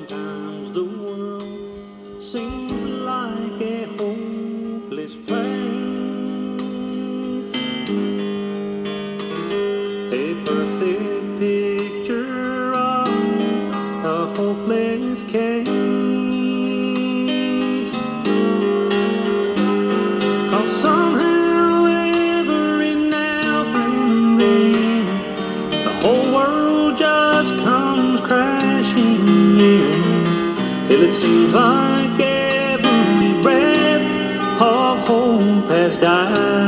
Sometimes the world seems like a hopeless place, a perfect picture of a hopeless case. 'Cause somehow, every now and then, the whole world just comes crashing in, till it seems like every breath of hope has died.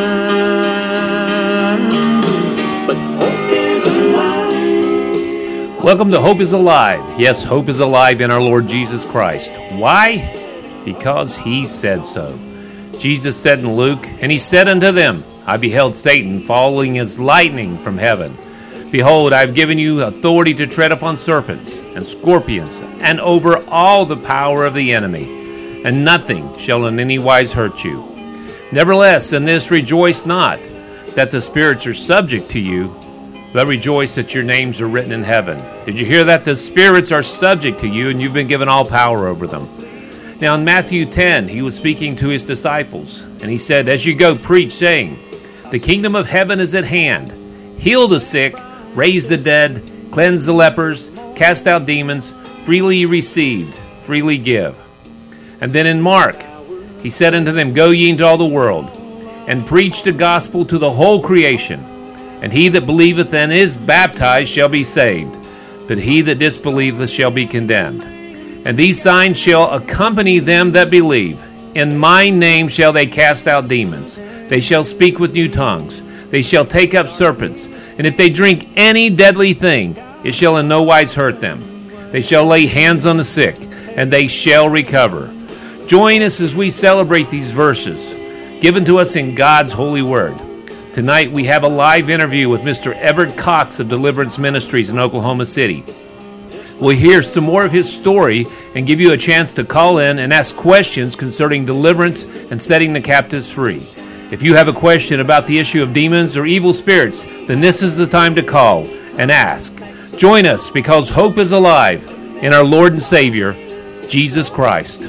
But hope is alive. Welcome to Hope is Alive. Yes, hope is alive in our Lord Jesus Christ. Why? Because He said so. Jesus said in Luke, "And He said unto them, I beheld Satan falling as lightning from heaven. Behold, I have given you authority to tread upon serpents and scorpions, and over all the power of the enemy, and nothing shall in any wise hurt you. Nevertheless, in this rejoice not, that the spirits are subject to you, but rejoice that your names are written in heaven." Did you hear that? The spirits are subject to you, and you've been given all power over them. Now in Matthew 10, He was speaking to His disciples, and He said, "As you go, preach, saying, the kingdom of heaven is at hand. Heal the sick, raise the dead, cleanse the lepers, cast out demons. Freely received, freely give." And then in Mark, He said unto them, "Go ye into all the world, and preach the gospel to the whole creation. And he that believeth and is baptized shall be saved, but he that disbelieveth shall be condemned. And these signs shall accompany them that believe. In my name shall they cast out demons. They shall speak with new tongues. They shall take up serpents. And if they drink any deadly thing, it shall in no wise hurt them. They shall lay hands on the sick, and they shall recover." Join us as we celebrate these verses given to us in God's holy word. Tonight we have a live interview with Mr. Everett Cox of Deliverance Ministries in Oklahoma City. We'll hear some more of his story and give you a chance to call in and ask questions concerning deliverance and setting the captives free. If you have a question about the issue of demons or evil spirits, then this is the time to call and ask. Join us, because hope is alive in our Lord and Savior, Jesus Christ.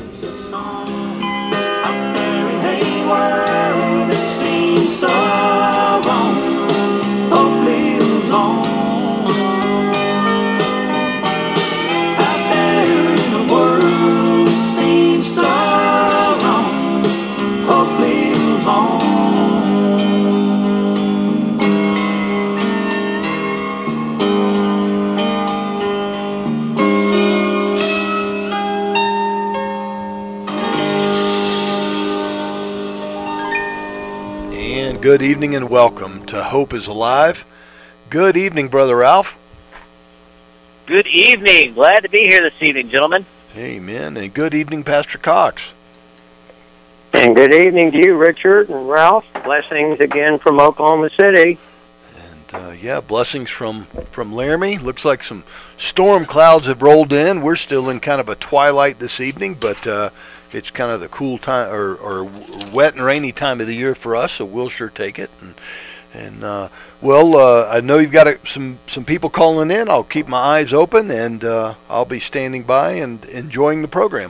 Good evening and welcome to Hope is Alive. Good evening, Brother Ralph. Good evening. Glad to be here this evening, gentlemen. Amen. And good evening, Pastor Cox. And good evening to you, Richard and Ralph. Blessings again from Oklahoma City. And blessings from Laramie. Looks like some storm clouds have rolled in. We're still in kind of a twilight this evening, but it's kind of the cool time or wet and rainy time of the year for us, so we'll sure take it. And I know you've got some people calling in. I'll keep my eyes open, and I'll be standing by and enjoying the program.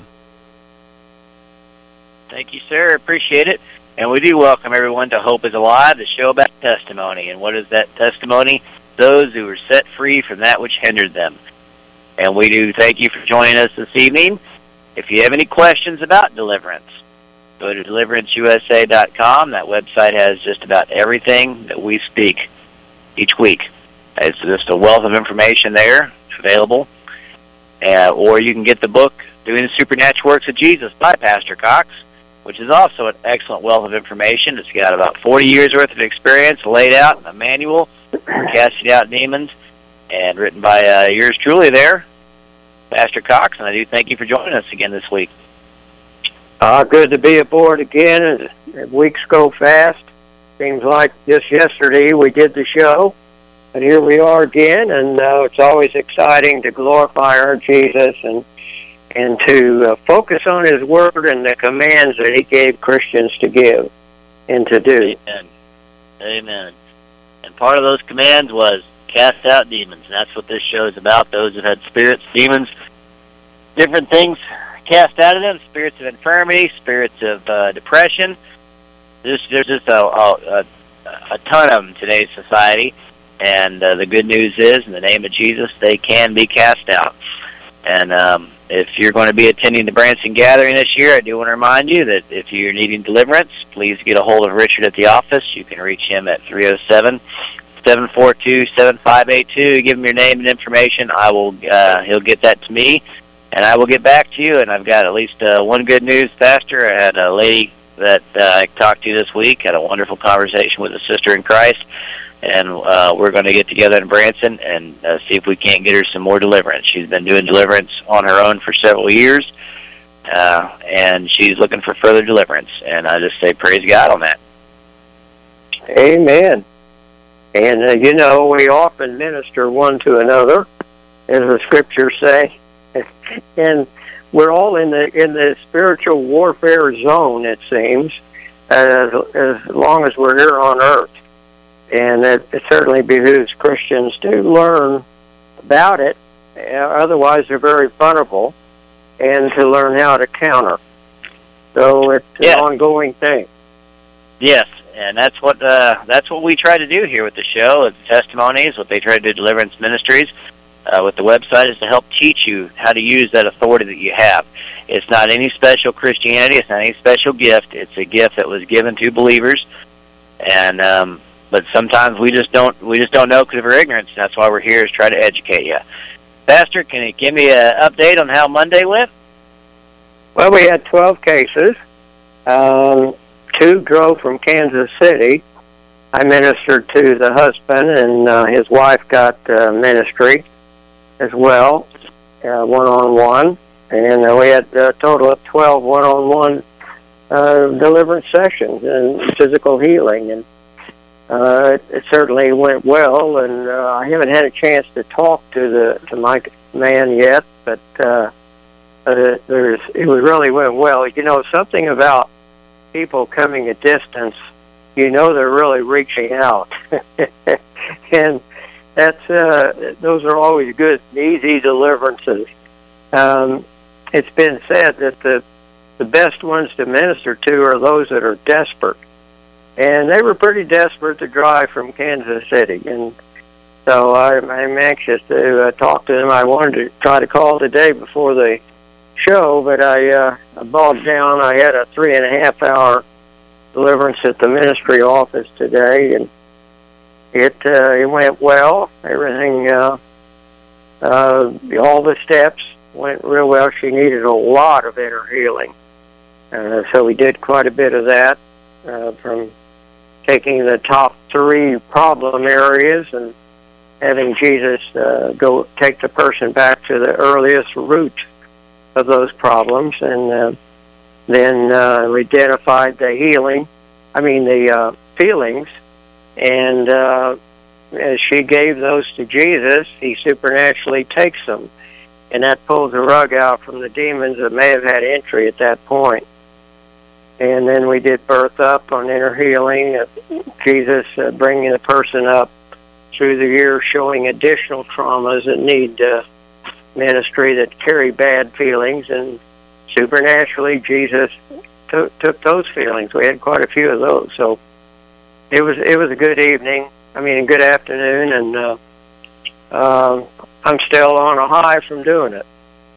Thank you, sir. Appreciate it. And we do welcome everyone to Hope is Alive, the show about testimony. And what is that testimony? Those who were set free from that which hindered them. And we do thank you for joining us this evening. If you have any questions about deliverance, go to deliveраnceusa.com. That website has just about everything that we speak each week. It's just a wealth of information there available. Or you can get the book, Doing the Supernatural Works of Jesus by Pastor Cox, which is also an excellent wealth of information. It's got about 40 years' worth of experience laid out in a manual for casting out demons, and written by yours truly there, Pastor Cox, and I do thank you for joining us again this week. Good to be aboard again. Weeks go fast. Seems like just yesterday we did the show, and here we are again, and it's always exciting to glorify our Jesus and to focus on His Word and the commands that He gave Christians to give and to do. Amen. Amen. And part of those commands was cast out demons, and that's what this show is about. Those who had spirits, demons, different things cast out of them, spirits of infirmity, spirits of depression. There's just a ton of them in today's society, and the good news is, in the name of Jesus, they can be cast out. And if you're going to be attending the Branson Gathering this year, I do want to remind you that if you're needing deliverance, please get a hold of Richard at the office. You can reach him at 307-742-7582. Give him your name and information. He'll get that to me, and I will get back to you. And I've got at least one good news, Pastor. I had a lady that I talked to this week, had a wonderful conversation with a sister in Christ, and we're going to get together in Branson and see if we can't get her some more deliverance. She's been doing deliverance on her own for several years, and she's looking for further deliverance. And I just say praise God on that. Amen. And, we often minister one to another, as the scriptures say. And we're all in the spiritual warfare zone, it seems, as long as we're here on earth. And it certainly behooves Christians to learn about it. Otherwise, they're very vulnerable, and to learn how to counter. So it's an ongoing thing. Yes, and that's what we try to do here with the show, with the testimonies, what they try to do, Deliverance Ministries. With the website is to help teach you how to use that authority that you have. It's not any special Christianity. It's not any special gift. It's a gift that was given to believers, and but sometimes we just don't know because of our ignorance. That's why we're here, is try to educate you. Pastor, can you give me an update on how Monday went? Well, we had 12 cases. 2 drove from Kansas City. I ministered to the husband, and his wife got ministry as well, one-on-one. And we had a total of 12 one-on-one deliverance sessions and physical healing. And it certainly went well, and I haven't had a chance to talk to my man yet, but it really went well. Something about people coming a distance, they're really reaching out. And those are always good and easy deliverances. It's been said that the best ones to minister to are those that are desperate. And they were pretty desperate to drive from Kansas City. And so I'm anxious to talk to them. I wanted to try to call today before the show, but I bogged down. I had a 3.5-hour deliverance at the ministry office today, and it went well. Everything, all the steps went real well. She needed a lot of inner healing. So we did quite a bit of that, from taking the top 3 problem areas and having Jesus go take the person back to the earliest root of those problems, and then we identified the feelings, and as she gave those to Jesus, he supernaturally takes them, and that pulls the rug out from the demons that may have had entry at that point. And then we did birth up on inner healing, Jesus bringing the person up through the years, showing additional traumas that need ministry, that carry bad feelings, and supernaturally Jesus took those feelings. We had quite a few of those, so it was a good evening. A good afternoon, and I'm still on a high from doing it.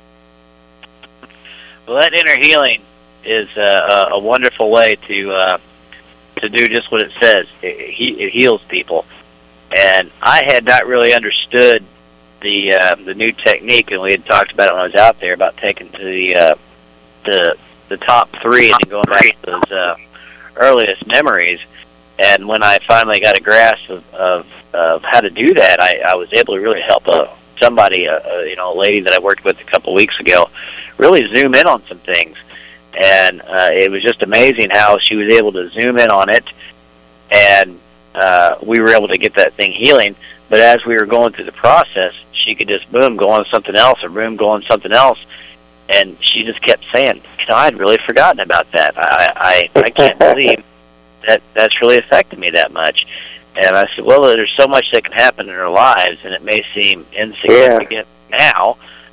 Well, that inner healing is a wonderful way to do just what it says. It heals people, and I had not really understood the new technique, and we had talked about it when I was out there about taking to the top 3 and then going back to those earliest memories. And when I finally got a grasp of how to do that, I was able to really help somebody, a lady that I worked with a couple weeks ago, really zoom in on some things. And it was just amazing how she was able to zoom in on it, and we were able to get that thing healing. But as we were going through the process, she could just, boom, go on something else, or boom, go on something else. And she just kept saying, I'd really forgotten about that. I can't believe that's really affected me that much. And I said, well, there's so much that can happen in our lives, and it may seem insignificant now,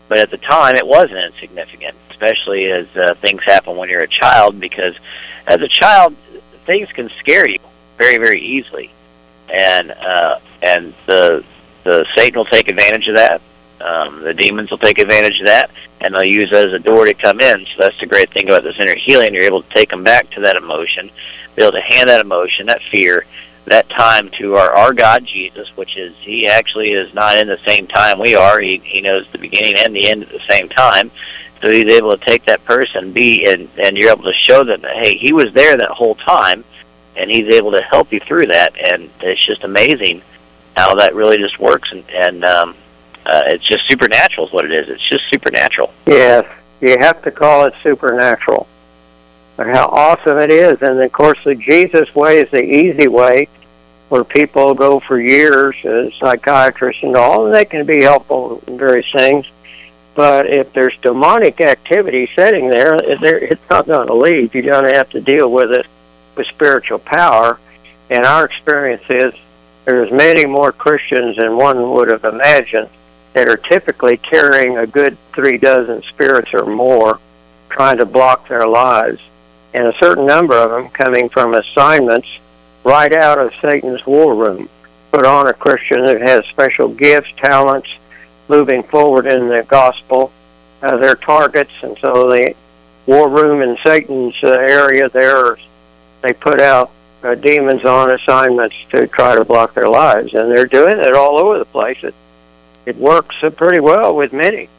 but at the time it wasn't insignificant, especially as things happen when you're a child, because as a child, things can scare you very, very easily. And the Satan will take advantage of that. The demons will take advantage of that, and they'll use it as a door to come in. So that's the great thing about this inner healing. You're able to take them back to that emotion, be able to hand that emotion, that fear, that time to our God, Jesus, which is, he actually is not in the same time we are. He knows the beginning and the end at the same time. So he's able to take that person, and you're able to show them that, hey, he was there that whole time, and he's able to help you through that. And it's just amazing how that really just works, and it's just supernatural is what it is. It's just supernatural. Yes, you have to call it supernatural. How awesome it is. And, of course, the Jesus way is the easy way, where people go for years as psychiatrists and all, and they can be helpful in various things. But if there's demonic activity sitting there, it's not going to leave. You're going to have to deal with it with spiritual power. And our experience is there's many more Christians than one would have imagined that are typically carrying a good 36 spirits or more, trying to block their lives. And a certain number of them coming from assignments right out of Satan's war room, put on a Christian that has special gifts, talents, moving forward in the gospel. They're targets, and so the war room in Satan's area there, they put out demons on assignments to try to block their lives, and they're doing it all over the place. It works pretty well with many.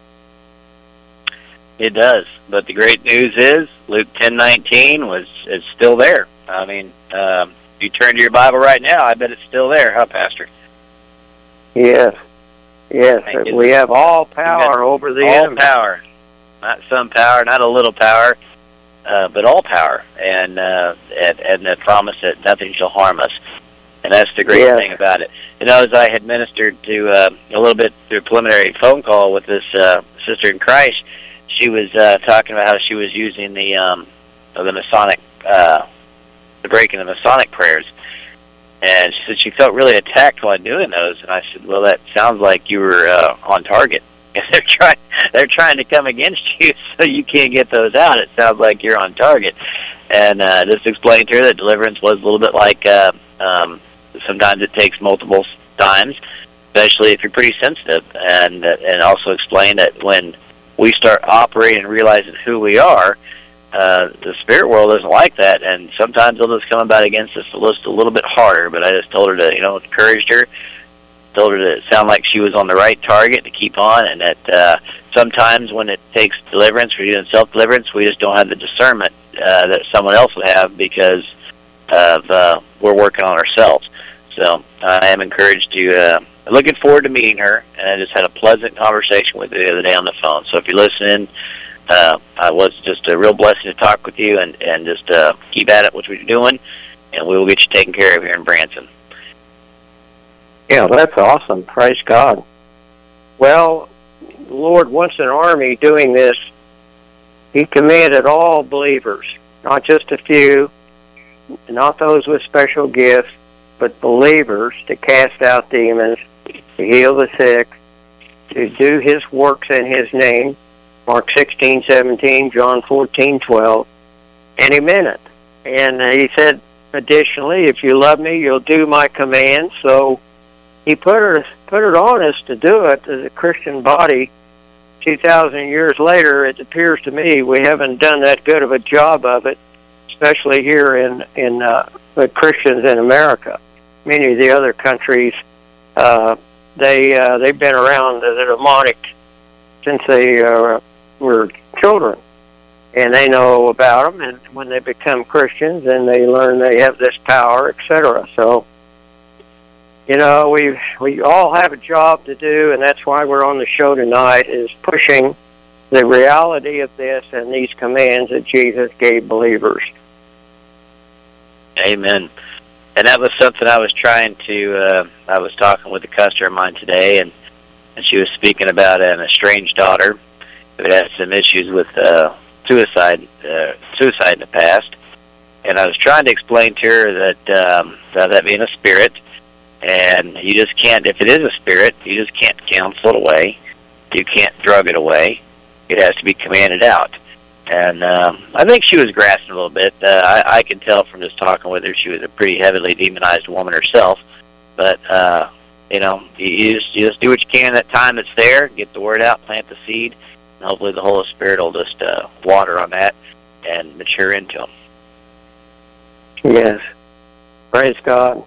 It does, but the great news is Luke 10:19 is still there. I mean, if you turn to your Bible right now, I bet it's still there, huh, Pastor? Yes, we have all power over the enemy. All power, not some power, not a little power, but all power, and the promise that nothing shall harm us. And that's the great thing about it. You know, as I had ministered to a little bit through a preliminary phone call with this sister in Christ, she was talking about how she was using the Masonic, the breaking of Masonic prayers, and she said she felt really attacked while doing those. And I said, well, that sounds like you were on target. They're trying to come against you, so you can't get those out. It sounds like you're on target. And just explained to her that deliverance was a little bit like sometimes it takes multiple times, especially if you're pretty sensitive. And also explain that when we start operating and realizing who we are, the spirit world isn't like that, and sometimes they'll just come about against us a little bit harder. But I just told her to, encouraged her, told her to sound like she was on the right target to keep on, and that sometimes when it takes deliverance, we're doing self-deliverance, we just don't have the discernment that someone else would have because of we're working on ourselves. So I am encouraged to, looking forward to meeting her, and I just had a pleasant conversation with her the other day on the phone. So if you're listening, it was just a real blessing to talk with you, and just keep at it what you're doing, and we will get you taken care of here in Branson. Yeah, that's awesome. Praise God. Well, the Lord wants an army doing this. He commanded all believers, not just a few, not those with special gifts, but believers, to cast out demons, to heal the sick, to do his works in his name, Mark 16:17, John 14:12, and he meant it. And he said, additionally, if you love me, you'll do my commands. So he put it on us to do it as a Christian body. 2,000 years later, it appears to me we haven't done that good of a job of it, especially here in the Christians in America. Many of the other countries, they've been around the demonic since they were children, and they know about them. And when they become Christians, and they learn they have this power, etc. So, we all have a job to do, and that's why we're on the show tonight, is pushing the reality of this and these commands that Jesus gave believers. Amen. And that was something I was trying to, I was talking with a customer of mine today, and she was speaking about an estranged daughter who had some issues with suicide in the past. And I was trying to explain to her that being a spirit, and you just can't, if it is a spirit, you just can't counsel it away. You can't drug it away. It has to be commanded out. And I think she was grasping a little bit. I can tell from just talking with her, she was a pretty heavily demonized woman herself. But, you just do what you can that time that's there, get the word out, plant the seed, and hopefully the Holy Spirit will just water on that and mature into them. Yes. Praise God.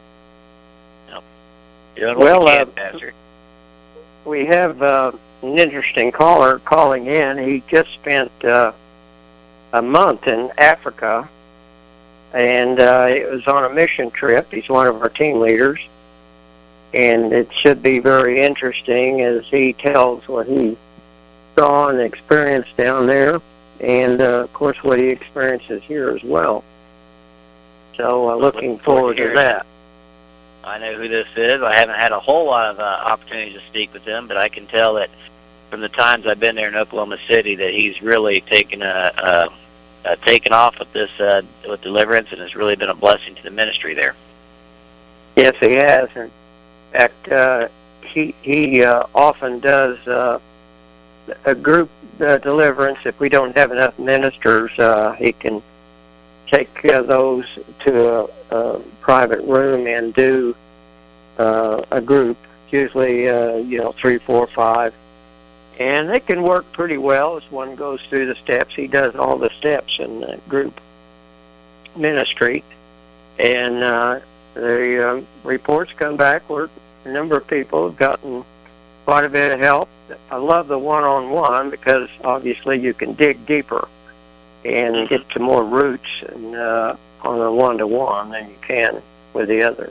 Doing what we can, Pastor. We have an interesting caller calling in. He just spent a month in Africa, and it was on a mission trip. He's one of our team leaders, and it should be very interesting as he tells what he saw and experienced down there, and, of course, what he experiences here as well. So looking forward to that. I know who this is. I haven't had a whole lot of opportunities to speak with him, but I can tell that from the times I've been there in Oklahoma City that he's really taken off with this with deliverance, and has really been a blessing to the ministry there. Yes, he has. In fact, he often does a group deliverance. If we don't have enough ministers, he can take those to a private room and do a group, usually 3, 4, 5, and they can work pretty well as one goes through the steps. He does all the steps in the group ministry, and the reports come back where a number of people have gotten quite a bit of help. I love the one-on-one because obviously you can dig deeper and get to more roots and on a one-to-one than you can with the other.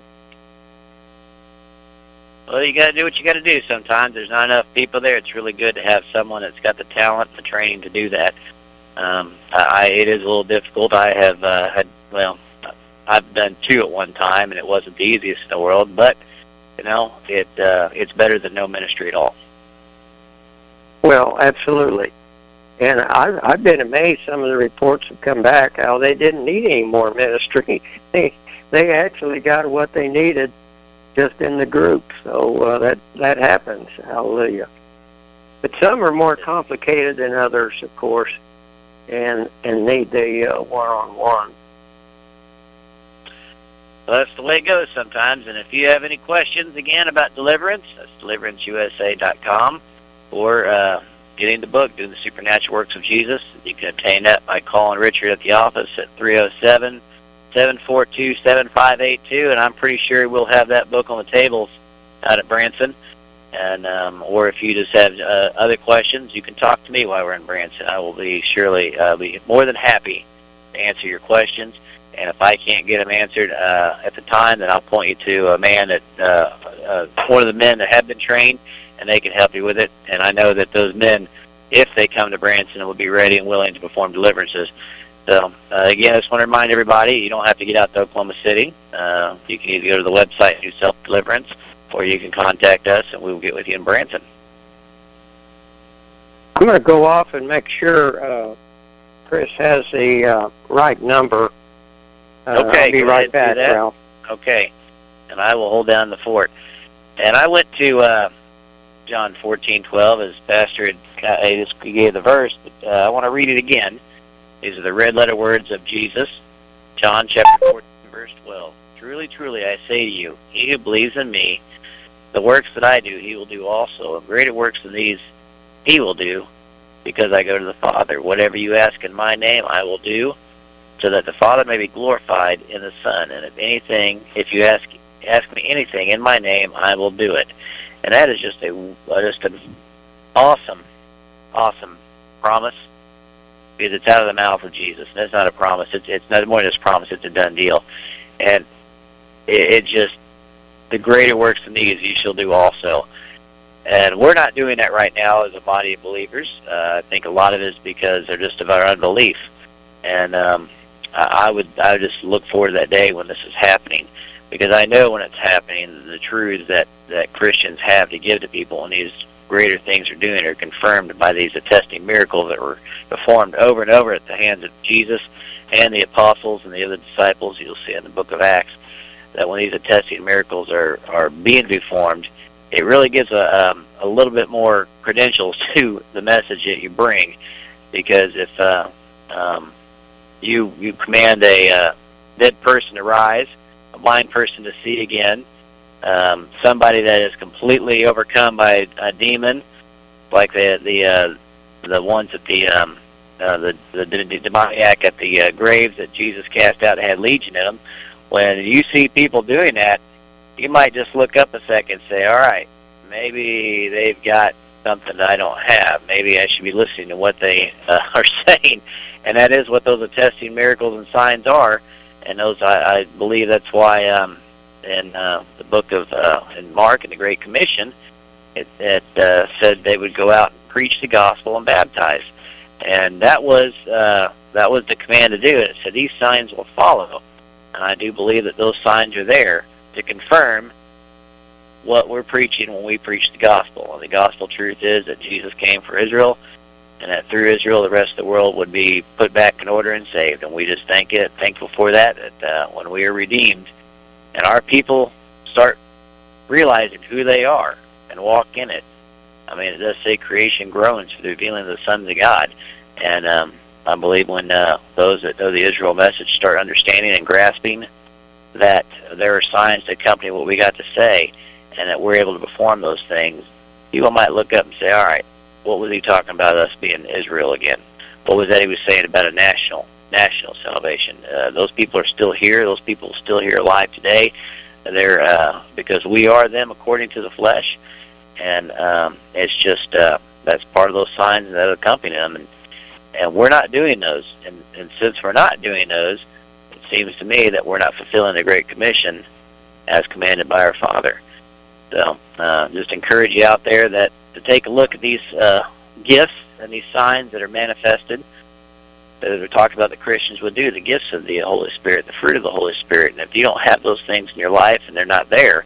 Well, you got to do what you got to do sometimes. There's not enough people there. It's really good to have someone that's got the talent and the training to do that. It is a little difficult. I have I've done 2 at one time, and it wasn't the easiest in the world, but, it's better than no ministry at all. Well, absolutely. And I've been amazed. Some of the reports have come back how they didn't need any more ministry. They actually got what they needed just in the group. So that happens. Hallelujah. But some are more complicated than others, of course, and need the one-on-one. Well, that's the way it goes sometimes. And if you have any questions, again, about deliverance, that's deliveраnceusa.com, or getting the book, Doing the Supernatural Works of Jesus. You can obtain that by calling Richard at the office at 307-742-7582, and I'm pretty sure we'll have that book on the tables out at Branson. And or if you just have other questions, you can talk to me while we're in Branson. I will be be more than happy to answer your questions. And if I can't get them answered at the time, then I'll point you to a man that one of the men that have been trained, and they can help you with it. And I know that those men, if they come to Branson, will be ready and willing to perform deliverances. So, again, I just want to remind everybody, you don't have to get out to Oklahoma City. You can either go to the website and do self-deliverance, or you can contact us, and we will get with you in Branson. I'm going to go off and make sure Chris has the right number. Okay, I'll be right back, Ralph. Okay, and I will hold down the fort. And I went to John 14:12, as Pastor he gave the verse, but I want to read it again. These are the red-letter words of Jesus. John chapter 14, verse 12. Truly, truly, I say to you, he who believes in me, the works that I do, he will do also. And greater works than these he will do, because I go to the Father. Whatever you ask in my name, I will do, so that the Father may be glorified in the Son. And if you ask me anything in my name, I will do it. And that is just an awesome promise, because it's out of the mouth of Jesus. And it's not a promise. It's not more than just a promise. It's a done deal. And it just, the greater works than these you shall do also. And we're not doing that right now as a body of believers. I think a lot of it is because they're just of our unbelief. And I would just look forward to that day when this is happening, because I know when it's happening, the truths that Christians have to give to people, and these greater things are doing are confirmed by these attesting miracles that were performed over and over at the hands of Jesus and the apostles and the other disciples. You'll see in the book of Acts that when these attesting miracles are being performed, it really gives a a little bit more credentials to the message that you bring, because if you command a dead person to rise, a blind person to see again, somebody that is completely overcome by a demon, like the ones at the demoniac at the graves that Jesus cast out had legion in them. When you see people doing that, you might just look up a second and say, all right, maybe they've got something that I don't have. Maybe I should be listening to what they are saying. And that is what those attesting miracles and signs are. And those, I believe that's why in the book of in Mark and the Great Commission, it said they would go out and preach the gospel and baptize. And that was the command to do it. It said these signs will follow. And I do believe that those signs are there to confirm what we're preaching when we preach the gospel. And the gospel truth is that Jesus came for Israel, and that through Israel the rest of the world would be put back in order and saved. And we just thankful for that when we are redeemed and our people start realizing who they are and walk in it. I mean, it does say creation groans for the revealing of the sons of God. And I believe when those that know the Israel message start understanding and grasping that there are signs to accompany what we got to say, and that we're able to perform those things, people might look up and say, all right, what was he talking about us being Israel again? What was that he was saying about a national salvation? Those people are still here. Those people are still here alive today. They're because we are them according to the flesh, and it's just that's part of those signs that accompany them, and we're not doing those. And since we're not doing those, it seems to me that we're not fulfilling the Great Commission as commanded by our Father. So just encourage you out there that to take a look at these gifts and these signs that are manifested, that we talked about the Christians would do, the gifts of the Holy Spirit, the fruit of the Holy Spirit. And if you don't have those things in your life and they're not there,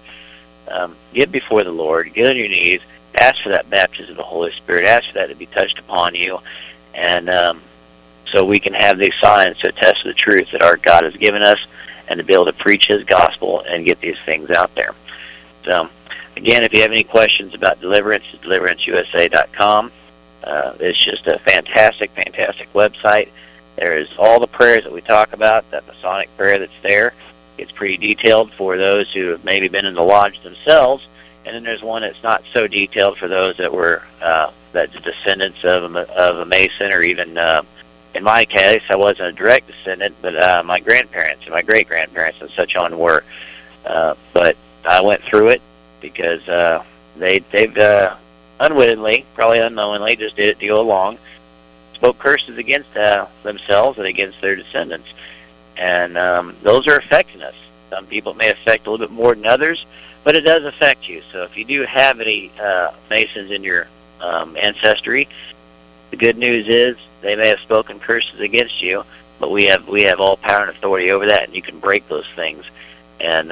get before the Lord, get on your knees, ask for that baptism of the Holy Spirit, ask for that to be touched upon you, and so we can have these signs to attest to the truth that our God has given us, and to be able to preach His gospel and get these things out there. So, again, if you have any questions about deliverance, it's deliveranceusa.com. It's just a fantastic, fantastic website. There is all the prayers that we talk about, that Masonic prayer that's there. It's pretty detailed for those who have maybe been in the lodge themselves, and then there's one that's not so detailed for those that were the descendants of a Mason, or even in my case, I wasn't a direct descendant, but my grandparents and my great-grandparents and such on were. But I went through it because they've unwittingly, probably unknowingly, just did it to go along, spoke curses against themselves and against their descendants. And those are affecting us. Some people it may affect a little bit more than others, but it does affect you. So if you do have any Masons in your ancestry, the good news is they may have spoken curses against you, but we have all power and authority over that, and you can break those things. And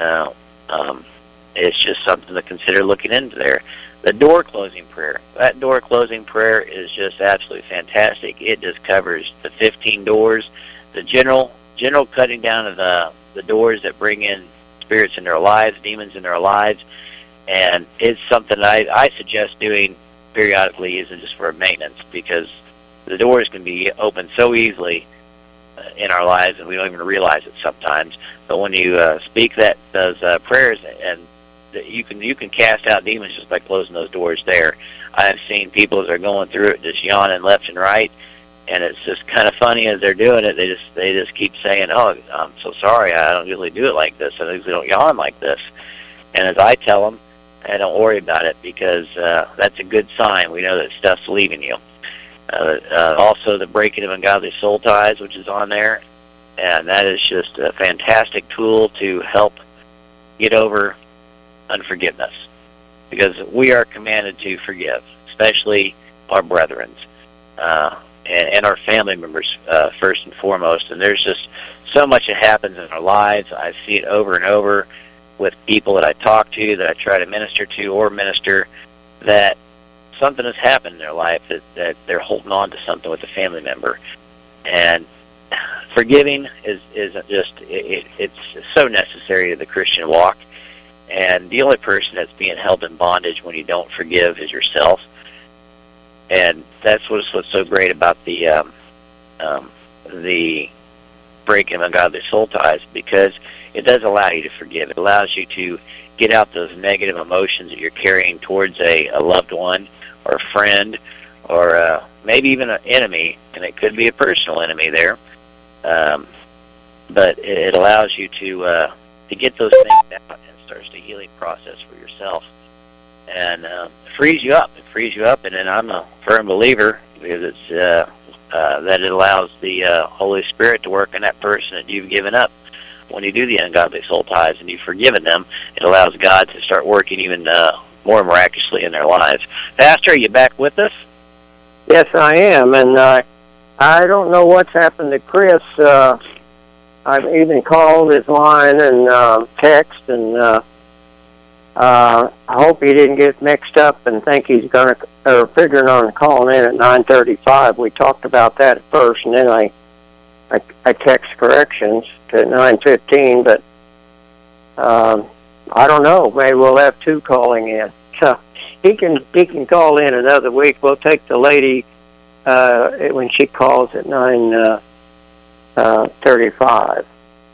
it's just something to consider looking into there. The door closing prayer. That door closing prayer is just absolutely fantastic. It just covers the 15 doors, the general cutting down of the doors that bring in spirits in their lives, demons in their lives, and it's something I suggest doing periodically, isn't just for maintenance, because the doors can be opened so easily in our lives, and we don't even realize it sometimes. But when you speak those prayers, and you can cast out demons just by closing those doors there. I've seen people as they're going through it just yawning left and right, and it's just kind of funny as they're doing it. They just keep saying, "Oh, I'm so sorry. I don't usually do it like this. I usually don't yawn like this." And as I tell them, "Hey, don't worry about it, because that's a good sign. We know that stuff's leaving you." Also, the breaking of ungodly soul ties, which is on there, and that is just a fantastic tool to help get over unforgiveness, because we are commanded to forgive, especially our brethren and our family members first and foremost. And there's just so much that happens in our lives. I see it over and over with people that I talk to, that I try to minister to or minister, that something has happened in their life, that they're holding on to something with a family member. And forgiving is just it's so necessary to the Christian walk. And the only person that's being held in bondage when you don't forgive is yourself. And that's what's so great about the breaking of ungodly soul ties, because it does allow you to forgive. It allows you to get out those negative emotions that you're carrying towards a loved one or a friend or maybe even an enemy, and it could be a personal enemy there. But it allows you to get those things out, and starts the healing process for yourself. And frees you up. It frees you up, and then I'm a firm believer, because it's that it allows the Holy Spirit to work in that person that you've given up. When you do the ungodly soul ties and you've forgiven them, it allows God to start working even more miraculously in their lives. Pastor, are you back with us? Yes, I am, and I don't know what's happened to Chris. I've even called his line and text, and I hope he didn't get mixed up and think he's going to, or figuring on calling in at 9:35. We talked about that at first, and then I text corrections to 9:15, but I don't know. Maybe we'll have two calling in. So he can call in another week. We'll take the lady when she calls at 9:35.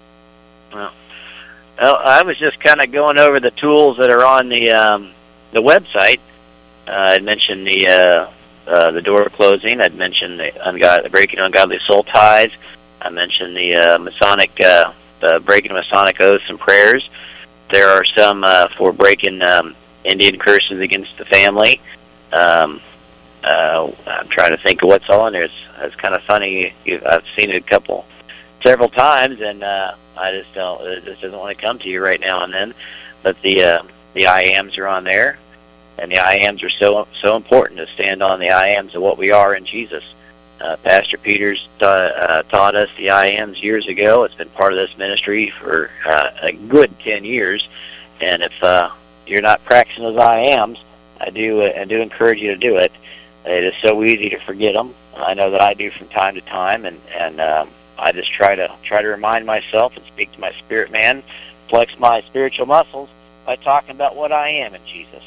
Well, I was just kind of going over the tools that are on the website. I'd mentioned the door closing. I'd mentioned the breaking ungodly soul ties. I mentioned the Masonic breaking Masonic oaths and prayers. There are some for breaking Indian curses against the family. I'm trying to think of what's on there. It's kind of funny. I've seen it several times, and I just don't. It just doesn't want to come to you right now and then. But the I ams are on there, and the I ams are so important to stand on the I ams of what we are in Jesus. Pastor Peters taught us the I ams years ago. It's been part of this ministry for a good 10 years, and if you're not practicing those I ams, I do encourage you to do it. It is so easy to forget them. I know that I do from time to time, and I just try to remind myself and speak to my spirit man, flex my spiritual muscles by talking about what I am in Jesus.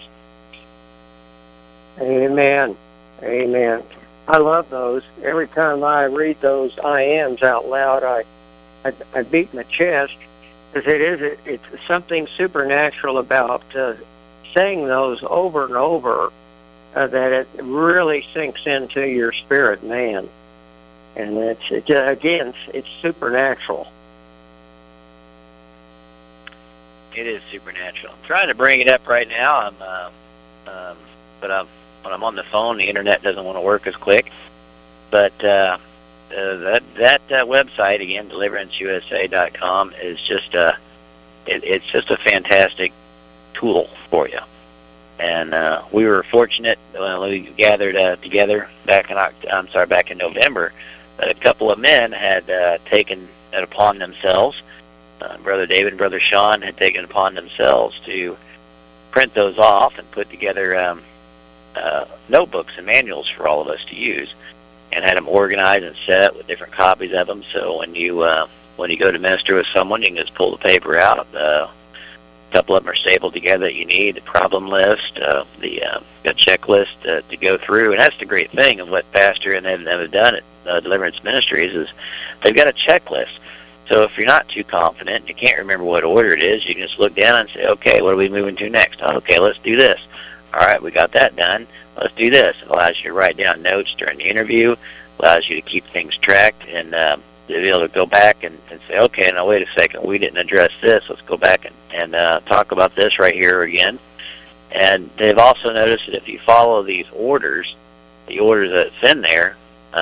Amen. Amen. I love those. Every time I read those I ams out loud, I beat my chest, because it's something supernatural about saying those over and over, that it really sinks into your spirit man. And it's supernatural. It is supernatural. I'm trying to bring it up right now. But when I'm on the phone, the internet doesn't want to work as quick. But that website again, DeliveranceUSA.com, is just it's just a fantastic tool for you. And we were fortunate when we gathered together back in November, that a couple of men had taken it upon themselves. Brother David and Brother Sean had taken it upon themselves to print those off and put together notebooks and manuals for all of us to use, and had them organized and set with different copies of them. So when you go to minister with someone, you can just pull the paper out. A couple of them are stapled together that you need, the problem list, the checklist to go through. And that's the great thing of what Pastor and them have done at Deliverance Ministries, is they've got a checklist. So if you're not too confident and you can't remember what order it is, you can just look down and say, okay, what are we moving to next? Okay, let's do this. All right, we got that done. Let's do this. It allows you to write down notes during the interview, allows you to keep things tracked, and to be able to go back and say, okay, now wait a second, we didn't address this. Let's go back and talk about this right here again. And they've also noticed that if you follow these orders, the orders that's in there,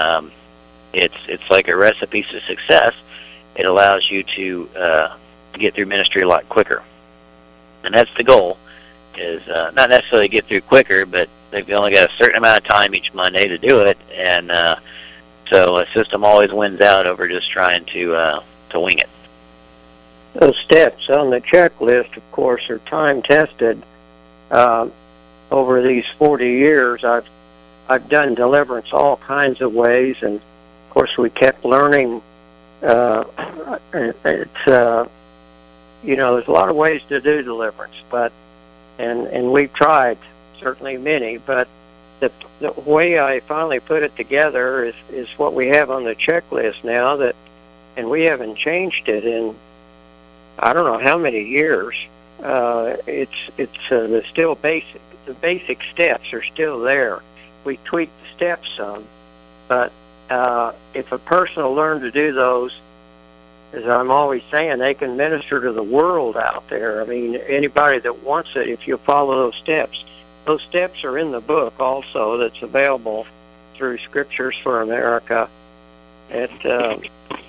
it's like a recipe to success. It allows you to get through ministry a lot quicker. And that's the goal, is not necessarily get through quicker, but they've only got a certain amount of time each Monday to do it, and so a system always wins out over just trying to wing it. Those steps on the checklist, of course, are time-tested. Over these 40 years, I've done deliverance all kinds of ways, and of course we kept learning. It's there's a lot of ways to do deliverance, but and we've tried, certainly many, but the way I finally put it together is what we have on the checklist now, and we haven't changed it in I don't know how many years. It's still basic. The basic steps are still there. We tweak the steps some, but if a person will learn to do those, as I'm always saying, they can minister to the world out there. I mean, anybody that wants it, if you follow those steps. Those steps are in the book also that's available through Scriptures for America at the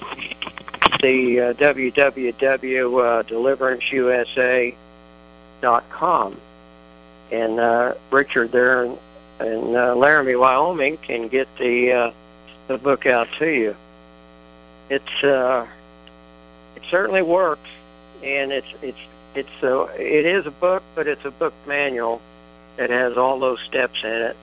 www.deliveranceusa.com. And Richard there in Laramie, Wyoming, can get the book out to you. It certainly works, and it is a book, but it's a book manual that has all those steps in it.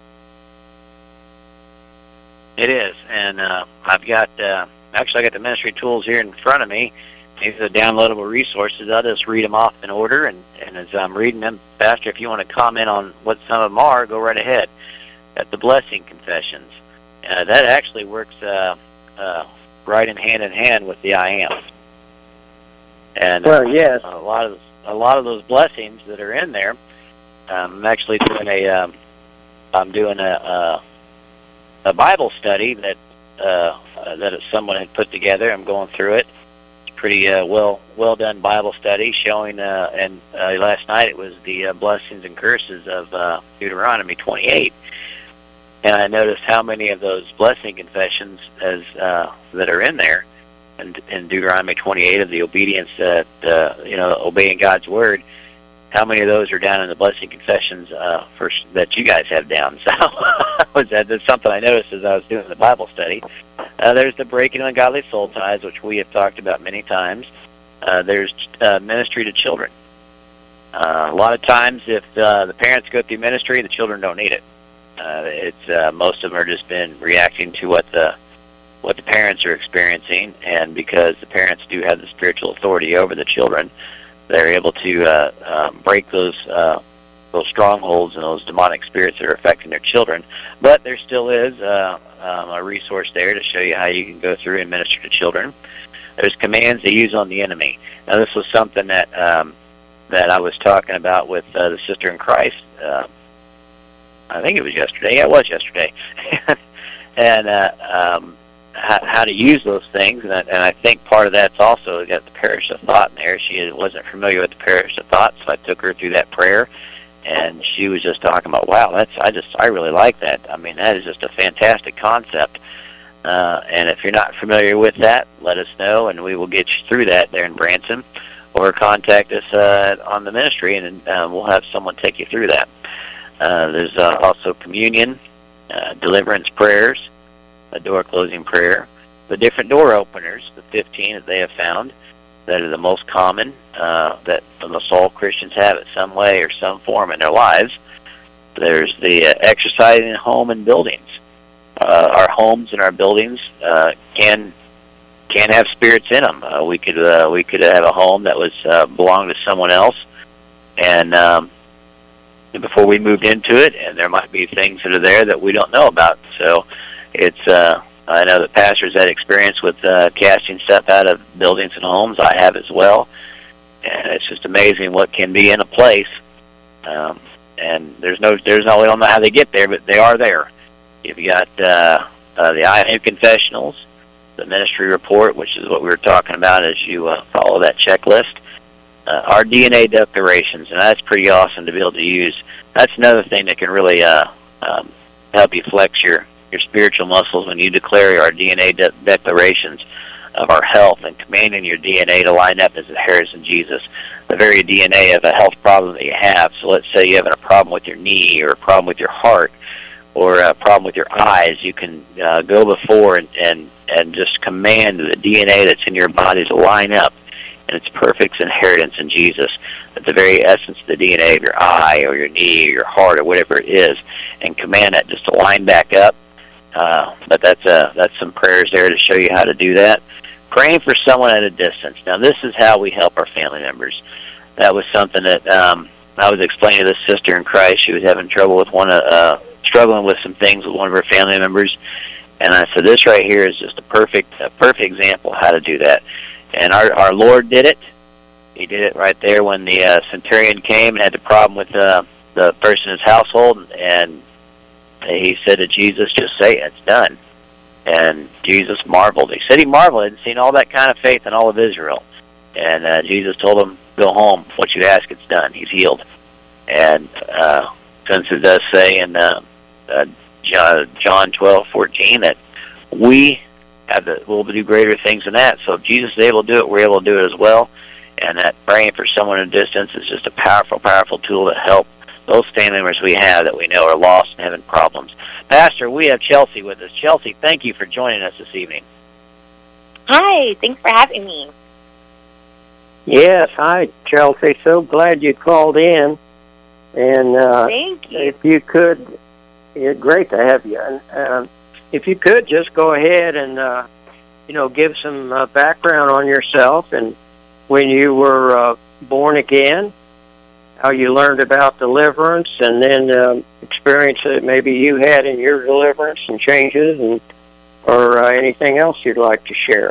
It is, and I've got I got the ministry tools here in front of me. These are downloadable resources. I'll just read them off in order, and as I'm reading them, Pastor, if you want to comment on what some of them are, go right ahead. At the Blessing Confessions, that actually works right in hand with the I Am. And well, yes, a lot of those blessings that are in there. I'm actually doing a Bible study that someone had put together. I'm going through it. It's pretty well done Bible study showing. And last night it was the blessings and curses of Deuteronomy 28. And I noticed how many of those blessing confessions that are in there, and in Deuteronomy 28 of the obedience that obeying God's word. How many of those are down in the blessing confessions that you guys have down? So that's something I noticed as I was doing the Bible study. There's the breaking ungodly soul ties, which we have talked about many times. There's ministry to children. A lot of times, if the parents go through ministry, the children don't need it. Most of them are just been reacting to what the parents are experiencing, and because the parents do have the spiritual authority over the children, they're able to break those strongholds and those demonic spirits that are affecting their children. But there still is a resource there to show you how you can go through and minister to children. There's commands they use on the enemy. Now, this was something that I was talking about with the sister in Christ. I think it was yesterday. Yeah, it was yesterday. And how to use those things, and I think part of that's also got the parish of thought in there. She wasn't familiar with the parish of thought, so I took her through that prayer, and she was just talking about, wow, I really like that. I mean, that is just a fantastic concept. And if you're not familiar with that, let us know, and we will get you through that there in Branson, or contact us on the ministry, and we'll have someone take you through that. There's also communion, deliverance prayers, a door closing prayer, the different door openers, the 15 that they have found that are the most common, that almost all Christians have it some way or some form in their lives. There's the exercising in home and buildings. Our homes and our buildings can have spirits in them. We could have a home that was belonged to someone else, and before we moved into it, and there might be things that are there that we don't know about. So it's I know that pastors had experience with casting stuff out of buildings and homes. I have as well, and it's just amazing what can be in a place. And we don't know how they get there, but they are there. You've got the I Am Confessionals, the ministry report, which is what we were talking about as you follow that checklist. Our DNA declarations, and that's pretty awesome to be able to use. That's another thing that can really help you flex your spiritual muscles when you declare our DNA declarations of our health and commanding your DNA to line up as it inherits in Jesus, the very DNA of a health problem that you have. So let's say you're having a problem with your knee or a problem with your heart or a problem with your eyes. You can go before and just command the DNA that's in your body to line up in its perfect inheritance in Jesus, at the very essence of the DNA of your eye or your knee or your heart or whatever it is, and command that just to line back up. But that's some prayers there to show you how to do that. praying for someone at a distance. Now, this is how we help our family members. That was something that I was explaining to this sister in Christ. She was having trouble with struggling with some things with one of her family members, and I said, this right here is just a perfect example of how to do that. And our Lord did it. He did it right there when the centurion came and had the problem with the person in his household, and he said to Jesus, just say it, it's done. And Jesus marveled. He said he marveled. He hadn't seen all that kind of faith in all of Israel. And Jesus told him, go home. What you ask, it's done. He's healed. And since it does say in John 12:14 that we'll do greater things than that. So if Jesus is able to do it, we're able to do it as well. And that praying for someone at a distance is just a powerful, powerful tool to help those family members we have that we know are lost and having problems. Pastor, we have Chelsea with us. Chelsea, thank you for joining us this evening. Hi, thanks for having me. Yes, hi, Chelsea. So glad you called in. And Thank you. if you could, it's great to have you. And if you could just go ahead and give some background on yourself and when you were born again, how you learned about deliverance, and then experience that maybe you had in your deliverance and changes, or anything else you'd like to share.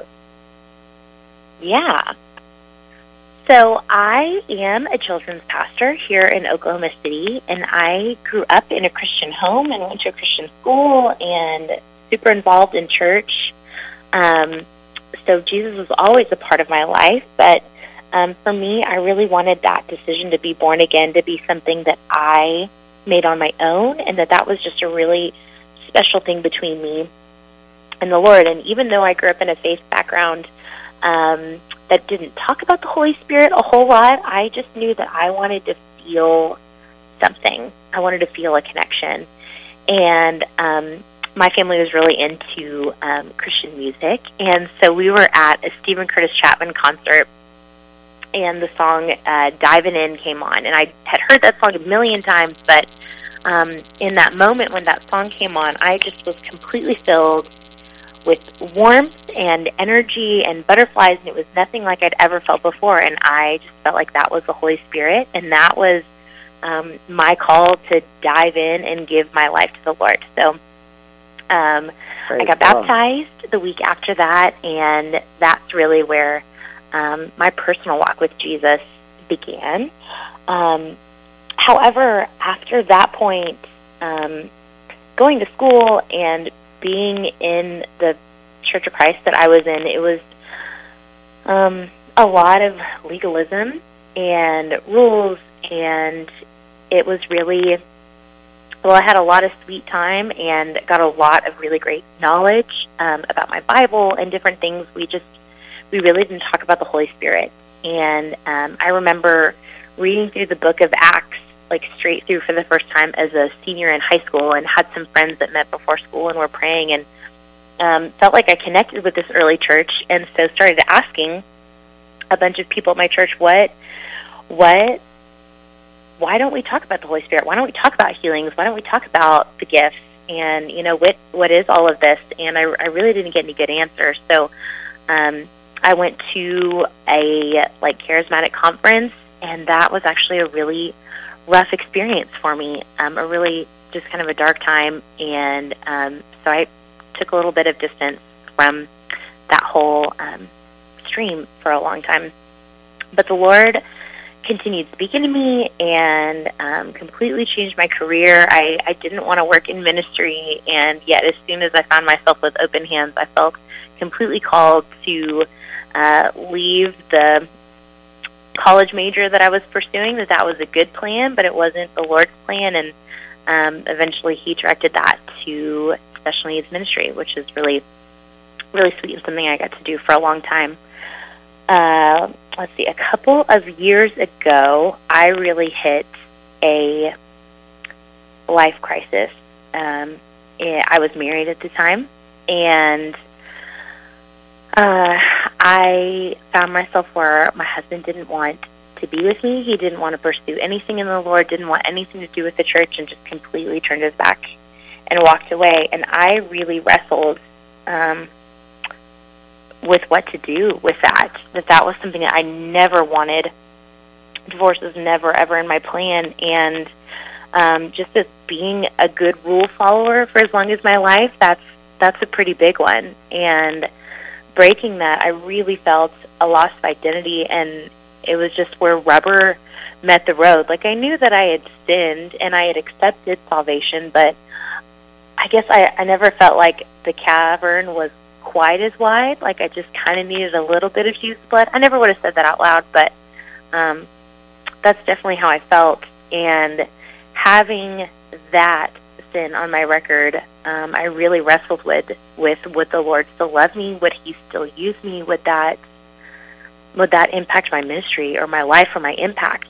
Yeah. So I am a children's pastor here in Oklahoma City, and I grew up in a Christian home and went to a Christian school and super involved in church. So Jesus was always a part of my life, but for me, I really wanted that decision to be born again to be something that I made on my own, and that was just a really special thing between me and the Lord. And even though I grew up in a faith background that didn't talk about the Holy Spirit a whole lot, I just knew that I wanted to feel something. I wanted to feel a connection. And my family was really into Christian music, and so we were at a Stephen Curtis Chapman concert, and the song Divin' In came on. And I had heard that song a million times, but in that moment when that song came on, I just was completely filled with warmth and energy and butterflies, and it was nothing like I'd ever felt before. And I just felt like that was the Holy Spirit, and that was my call to dive in and give my life to the Lord. So I got baptized the week after that, and that's really where my personal walk with Jesus began. However, after that point, going to school and being in the Church of Christ that I was in, it was a lot of legalism and rules, and it was really, I had a lot of sweet time and got a lot of really great knowledge about my Bible and different things. We really didn't talk about the Holy Spirit. And I remember reading through the book of Acts, like straight through for the first time as a senior in high school, and had some friends that met before school and were praying, and felt like I connected with this early church, and so started asking a bunch of people at my church, why don't we talk about the Holy Spirit? Why don't we talk about healings? Why don't we talk about the gifts? And, what is all of this? And I really didn't get any good answers. So I went to a charismatic conference, and that was actually a really rough experience for me, a really just kind of a dark time. And so I took a little bit of distance from that whole stream for a long time. But the Lord continued speaking to me and completely changed my career. I didn't want to work in ministry, and yet as soon as I found myself with open hands, I felt completely called to leave the college major that I was pursuing, that was a good plan, but it wasn't the Lord's plan, and eventually He directed that to special needs ministry, which is really, really sweet and something I got to do for a long time. Let's see, a couple of years ago, I really hit a life crisis. I was married at the time, and I found myself where my husband didn't want to be with me. He didn't want to pursue anything in the Lord, didn't want anything to do with the church, and just completely turned his back and walked away. And I really wrestled with what to do with that. That was something that I never wanted. Divorce was never, ever in my plan. And just as being a good rule follower for as long as my life, that's a pretty big one. And breaking that, I really felt a loss of identity, and it was just where rubber met the road. Like, I knew that I had sinned and I had accepted salvation, but I guess I never felt like the cavern was quite as wide. Like, I just kind of needed a little bit of Jesus blood. I never would have said that out loud, but that's definitely how I felt. And having that sin on my record, I really wrestled with would the Lord still love me? Would He still use me? Would that impact my ministry or my life or my impact?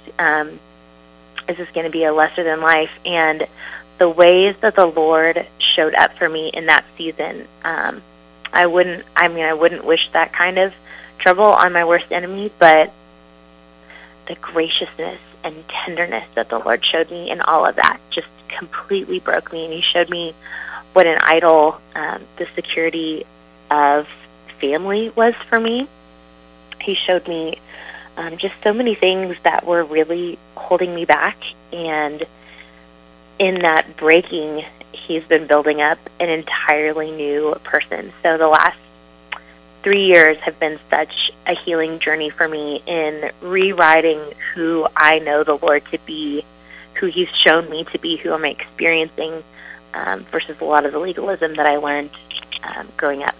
Is this going to be a lesser than life? And the ways that the Lord showed up for me in that season, I wouldn't wish that kind of trouble on my worst enemy, but the graciousness and tenderness that the Lord showed me in all of that just completely broke me. And He showed me what an idol the security of family was for me. He showed me just so many things that were really holding me back. And in that breaking, He's been building up an entirely new person. So the last 3 years have been such a healing journey for me in rewriting who I know the Lord to be, who He's shown me to be, who I'm experiencing, versus a lot of the legalism that I learned growing up.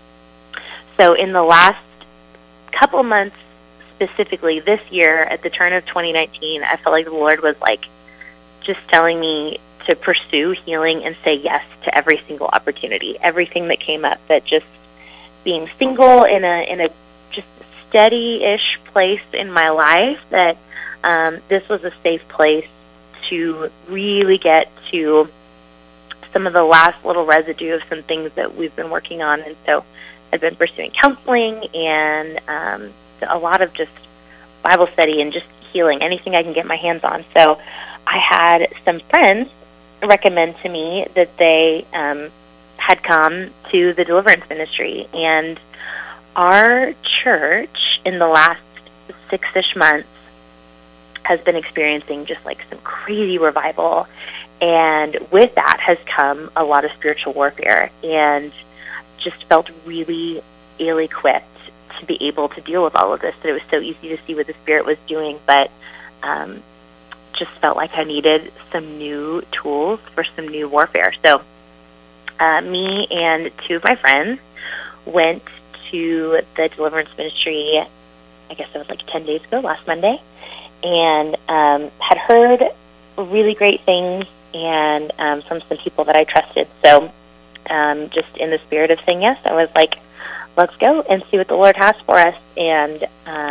So in the last couple months, specifically this year, at the turn of 2019, I felt like the Lord was like just telling me to pursue healing and say yes to every single opportunity, everything that came up. That just being single in a just steady-ish place in my life, that this was a safe place to really get to some of the last little residue of some things that we've been working on. And so I've been pursuing counseling and a lot of just Bible study and just healing, anything I can get my hands on. So I had some friends recommend to me that they had come to the deliverance ministry. And our church in the last 6-ish months has been experiencing just like some crazy revival. And with that has come a lot of spiritual warfare, and just felt really ill-equipped to be able to deal with all of this, that it was so easy to see what the Spirit was doing, but just felt like I needed some new tools for some new warfare. So me and 2 of my friends went to the deliverance ministry, I guess it was like 10 days ago, last Monday, and had heard really great things and from some people that I trusted. So just in the spirit of saying yes, I was like, let's go and see what the Lord has for us. And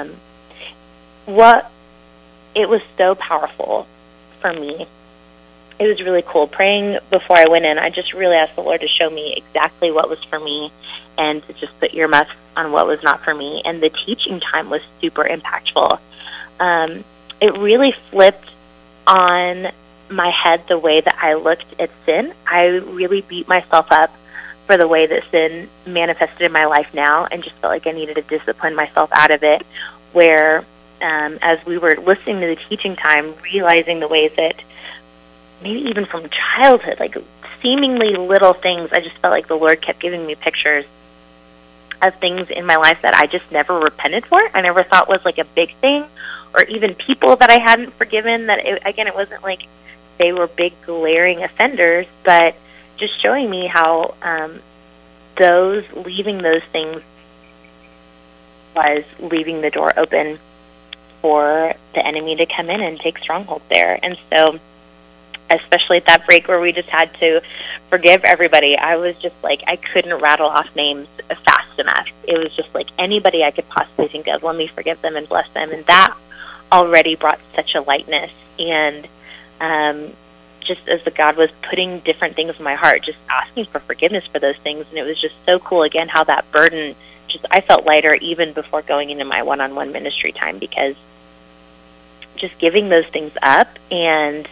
it was so powerful for me. It was really cool. Praying before I went in, I just really asked the Lord to show me exactly what was for me and to just put earmuffs on what was not for me. And the teaching time was super impactful. It really flipped on my head the way that I looked at sin. I really beat myself up for the way that sin manifested in my life now, and just felt like I needed to discipline myself out of it, where as we were listening to the teaching time, realizing the ways that maybe even from childhood, like seemingly little things, I just felt like the Lord kept giving me pictures of things in my life that I just never repented for. I never thought was like a big thing, or even people that I hadn't forgiven, that it wasn't like they were big glaring offenders, but just showing me how leaving those things was leaving the door open for the enemy to come in and take stronghold there. And so, especially at that break where we just had to forgive everybody, I was just like, I couldn't rattle off names fast enough. It was just like anybody I could possibly think of, let me forgive them and bless them. And that already brought such a lightness. And just as the God was putting different things in my heart, just asking for forgiveness for those things. And it was just so cool, again, how that burden, I felt lighter even before going into my one-on-one ministry time, because just giving those things up and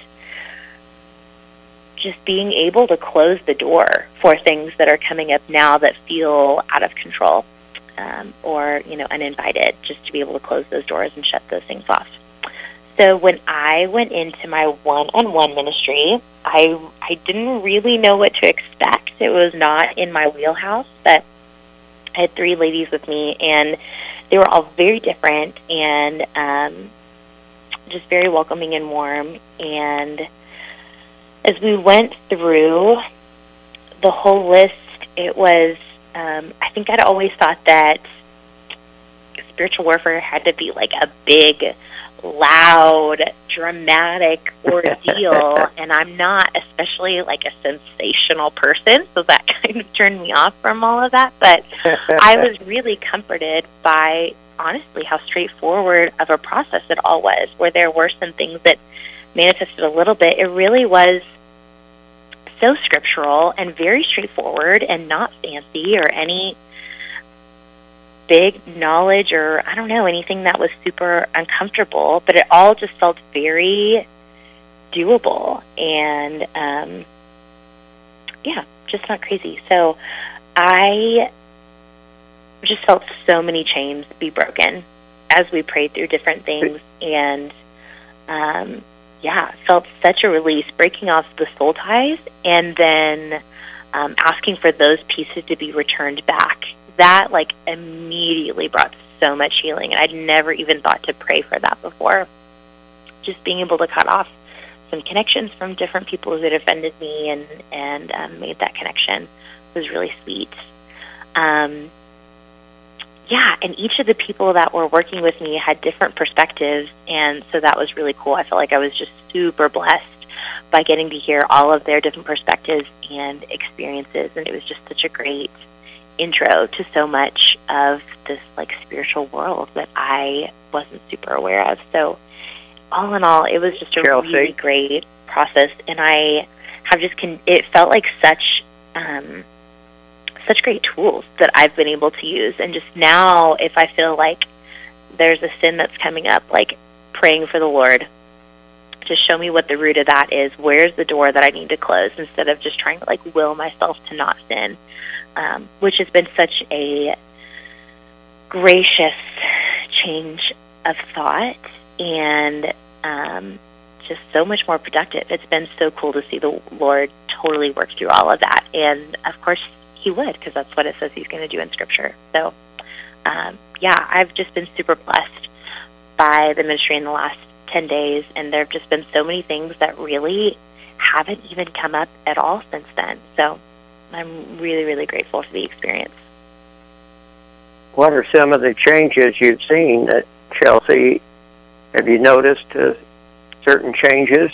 just being able to close the door for things that are coming up now that feel out of control. or uninvited, just to be able to close those doors and shut those things off. So when I went into my one-on-one ministry, I didn't really know what to expect. It was not in my wheelhouse, but I had 3 ladies with me, and they were all very different and just very welcoming and warm. And as we went through the whole list, it was, I think I'd always thought that spiritual warfare had to be like a big, loud, dramatic ordeal, and I'm not especially like a sensational person, so that kind of turned me off from all of that. But I was really comforted by, honestly, how straightforward of a process it all was, where there were some things that manifested a little bit. It really was so scriptural and very straightforward and not fancy or any big knowledge or, I don't know, anything that was super uncomfortable, but it all just felt very doable and, just not crazy. So I just felt so many chains be broken as we prayed through different things, and felt such a release, breaking off the soul ties and then asking for those pieces to be returned back. That like immediately brought so much healing, and I'd never even thought to pray for that before. Just being able to cut off some connections from different people that offended me and made that connection was really sweet. And each of the people that were working with me had different perspectives, and so that was really cool. I felt like I was just super blessed by getting to hear all of their different perspectives and experiences, and it was just such a great intro to so much of this like spiritual world that I wasn't super aware of. So all in all, it was just a really great process, and I have just it felt like such great tools that I've been able to use. And just now, if I feel like there's a sin that's coming up, like praying for the Lord to show me what the root of that is, where's the door that I need to close, instead of just trying to like will myself to not sin, which has been such a gracious change of thought and just so much more productive. It's been so cool to see the Lord totally work through all of that. And of course He would, because that's what it says He's going to do in Scripture. So, I've just been super blessed by the ministry in the last 10 days, and there have just been so many things that really haven't even come up at all since then. So I'm really, really grateful for the experience. What are some of the changes you've seen, Chelsea? Have you noticed certain changes?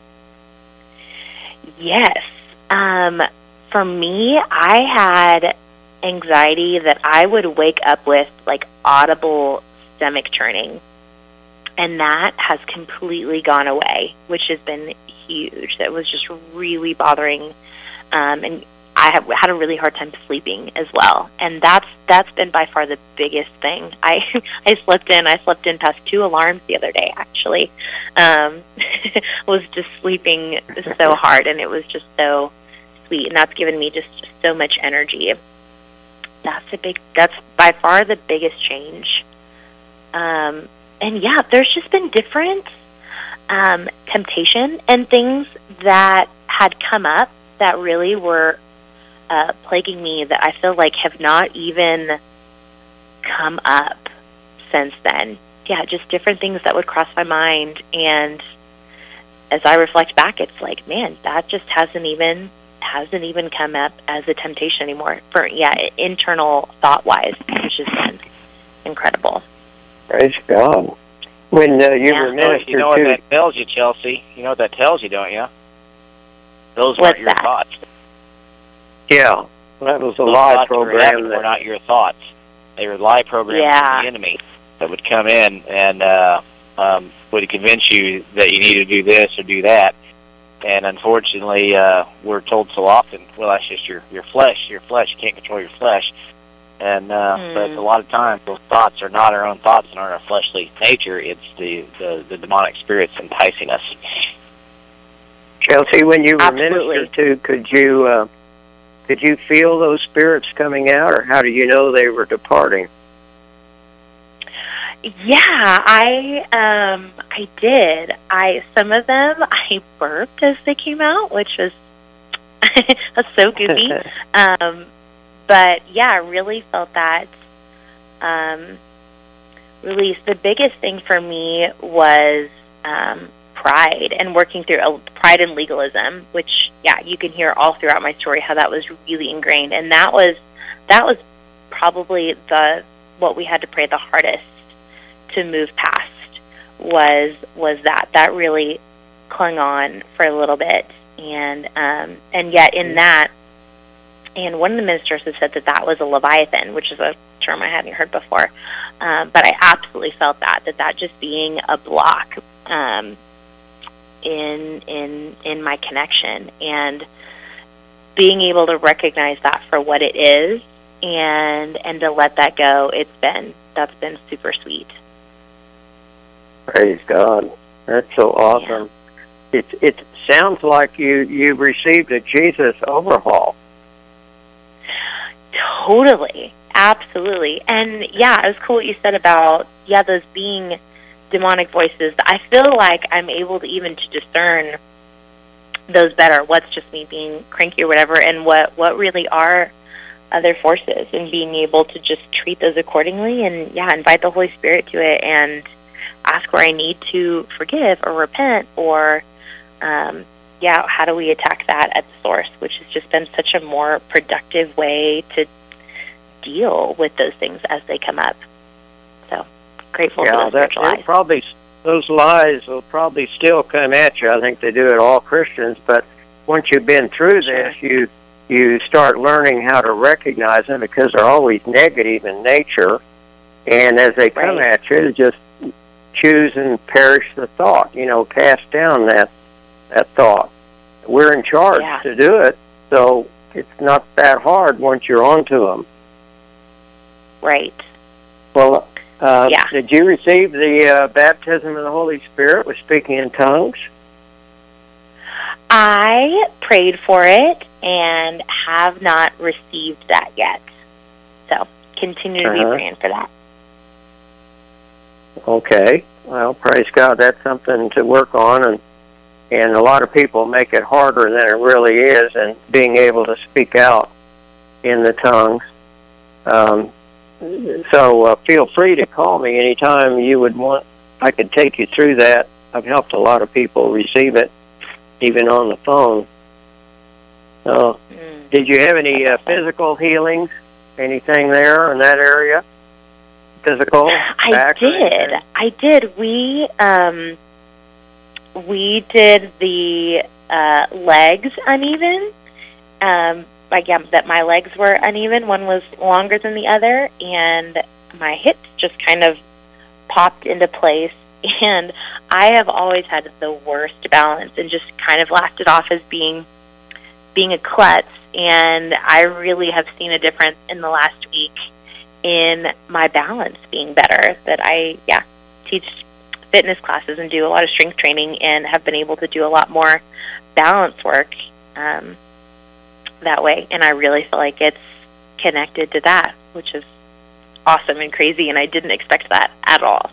Yes. For me, I had anxiety that I would wake up with like audible stomach churning, and that has completely gone away, which has been huge. That was just really bothering, and I have had a really hard time sleeping as well, and that's been by far the biggest thing. I slept in past 2 alarms the other day, actually. Was just sleeping so hard, and it was just so sweet, and that's given me just so much energy. That's by far the biggest change. And there's just been different temptation and things that had come up that really were plaguing me that I feel like have not even come up since then. Yeah, just different things that would cross my mind, and as I reflect back, it's like, man, that just hasn't even come up as a temptation anymore. For internal thought wise, which has been incredible. Praise God. When you were ministered you know what that tells you, Chelsea? You know what that tells you, don't you? Those weren't your thoughts. Yeah, that was a Those lie program. Were not your thoughts. They were lie programs from the enemy that would come in and would convince you that you need to do this or do that. And unfortunately, we're told so often, well, that's just your flesh. Your flesh, you can't control your flesh. And but a lot of times, those thoughts are not our own thoughts and aren't our fleshly nature. It's the demonic spirits enticing us. Chelsea, when you were ministered to, could you Did you feel those spirits coming out, or how do you know they were departing? Yeah, I did. Some of them I burped as they came out, which was that's so goofy. But yeah, I really felt that release. The biggest thing for me was pride and working through pride and legalism, which you can hear all throughout my story how that was really ingrained, and that was probably what we had to pray the hardest to move past was that really clung on for a little bit, and yet in that, and one of the ministers has said that was a Leviathan, which is a term I hadn't heard before, but I absolutely felt that just being a block in my connection, and being able to recognize that for what it is, and to let that go. That's been super sweet. Praise God. That's so awesome. Yeah. It sounds like you received a Jesus overhaul. Totally. Absolutely. And it was cool what you said about those being demonic voices. I feel like I'm able to even to discern those better, what's just me being cranky or whatever, and what really are other forces, and being able to just treat those accordingly, and invite the Holy Spirit to it, and ask where I need to forgive or repent, or how do we attack that at the source, which has just been such a more productive way to deal with those things as they come up. So grateful for those spiritual lies. Those lies will probably still come at you. I think they do it all Christians, but once you've been through this, you start learning how to recognize them, because they're always negative in nature, and as they come at you, just choose and perish the thought, cast down that thought. We're in charge to do it, so it's not that hard once you're onto them. Right. Well, did you receive the baptism of the Holy Spirit with speaking in tongues? I prayed for it and have not received that yet. So continue to be praying for that. Okay. Well, praise God. That's something to work on, and a lot of people make it harder than it really is, and being able to speak out in the tongues. So feel free to call me anytime you would want. I could take you through that. I've helped a lot of people receive it, even on the phone. Did you have any physical healings? Anything there in that area? Physical? I did. We did the legs uneven. That my legs were uneven. One was longer than the other, and my hips just kind of popped into place. And I have always had the worst balance, and just kind of laughed it off as being a klutz. And I really have seen a difference in the last week in my balance being better. That I teach fitness classes and do a lot of strength training, and have been able to do a lot more balance work that way. And I really feel like it's connected to that, which is awesome and crazy, and I didn't expect that at all.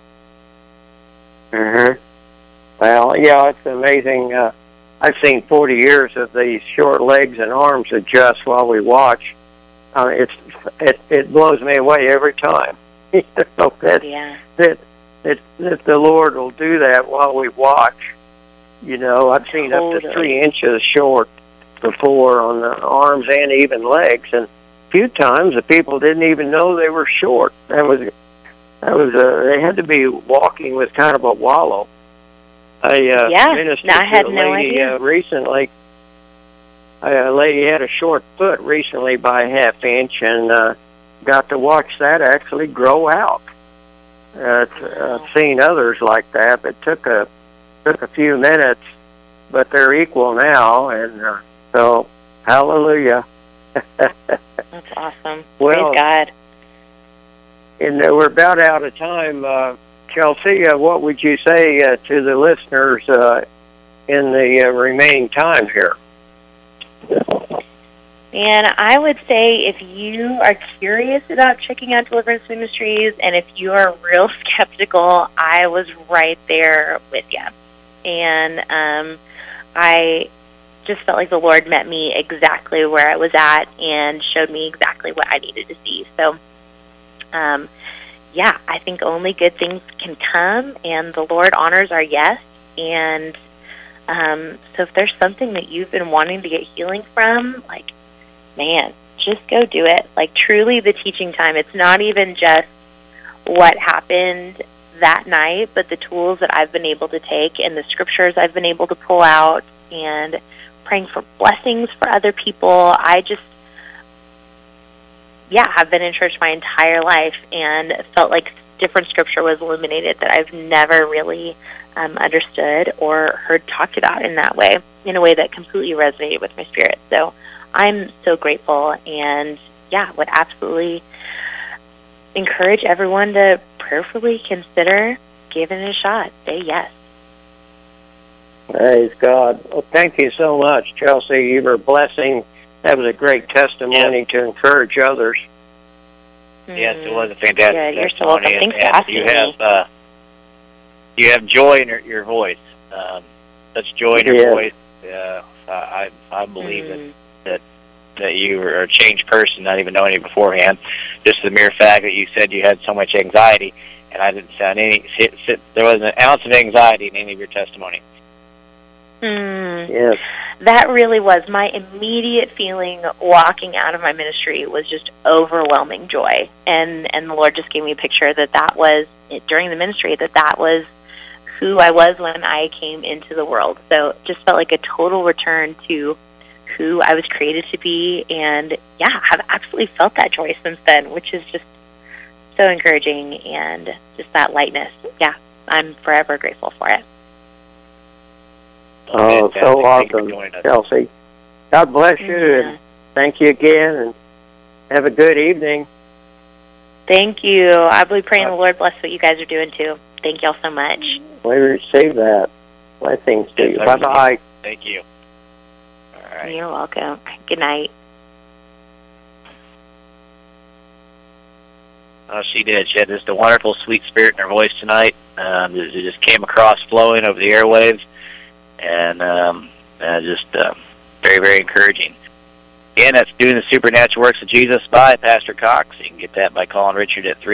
Well, it's amazing. I've seen 40 years of these short legs and arms adjust while we watch. It blows me away every time. That the Lord will do that while we watch. I've seen up to 3 inches short before on the arms and even legs, and a few times the people didn't even know they were short. They had to be walking with kind of a wallow. I ministered to a lady recently. A lady had a short foot recently by a half inch, and got to watch that actually grow out. I've seen others like that, but took a few minutes, but they're equal now, and so hallelujah. That's awesome. Well, praise God. And we're about out of time. Chelsea, what would you say to the listeners in the remaining time here? And I would say if you are curious about checking out Deliverance Ministries and if you are real skeptical, I was right there with you. And I just felt like the Lord met me exactly where I was at and showed me exactly what I needed to see. So, yeah, I think only good things can come, and the Lord honors our yes. And so if there's something that you've been wanting to get healing from, like, man, just go do it. Like, truly the teaching time. It's not even just what happened that night, but the tools that I've been able to take and the scriptures I've been able to pull out and praying for blessings for other people. I just, have been in church my entire life and felt like different scripture was illuminated that I've never really understood or heard talked about in that way, in a way that completely resonated with my spirit. So I'm so grateful, and would absolutely encourage everyone to prayerfully consider giving it a shot. Say yes. Praise God. Well, thank you so much, Chelsea. You were a blessing. That was a great testimony to encourage others. Yes, it was a fantastic you're so welcome. testimony. Thanks for asking me. You have joy in your voice. Such joy in your voice. I believe that you are a changed person, not even knowing you beforehand. Just the mere fact that you said you had so much anxiety, and I didn't sound there wasn't an ounce of anxiety in any of your testimony. Yes. That really was my immediate feeling walking out of my ministry was just overwhelming joy. And the Lord just gave me a picture that was, during the ministry, that was who I was when I came into the world. So it just felt like a total return to who I was created to be, and have absolutely felt that joy since then, which is just so encouraging, and just that lightness. I'm forever grateful for it. Oh, so awesome, Chelsea. God bless you, and thank you again, and have a good evening. Thank you. I believe praying the Lord bless what you guys are doing, too. Thank y'all so much. We receive that. Blessings to you. Bye-bye. Thank you. All right. You're welcome. Good night. Oh, she did. She had just a wonderful, sweet spirit in her voice tonight. It just came across flowing over the airwaves, and just very, very encouraging. Again, that's Doing the Supernatural Works of Jesus by Pastor Cox. You can get that by calling Richard at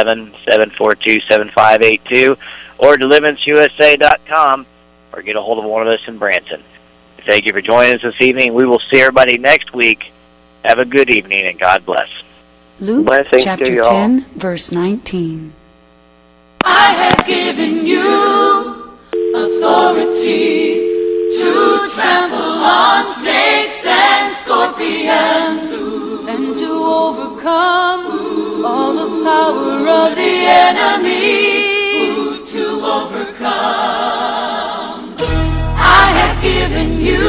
307-742-7582 or deliveranceUSA.com, or get a hold of one of us in Branson. Thank you for joining us this evening. We will see everybody next week. Have a good evening, and God bless. Luke chapter 10, verse 19. I have given you authority to trample on snakes and scorpions and to overcome all the power of the enemy. To overcome. I have given you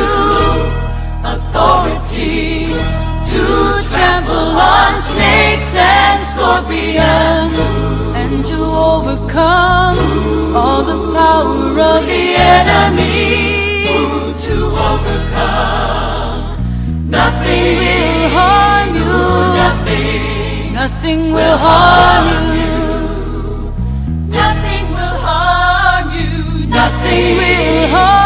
authority to trample on snakes and scorpions and to overcome all the power of the enemy. To overcome. Nothing will harm you. Nothing will harm you. Nothing will harm you. Nothing will harm you.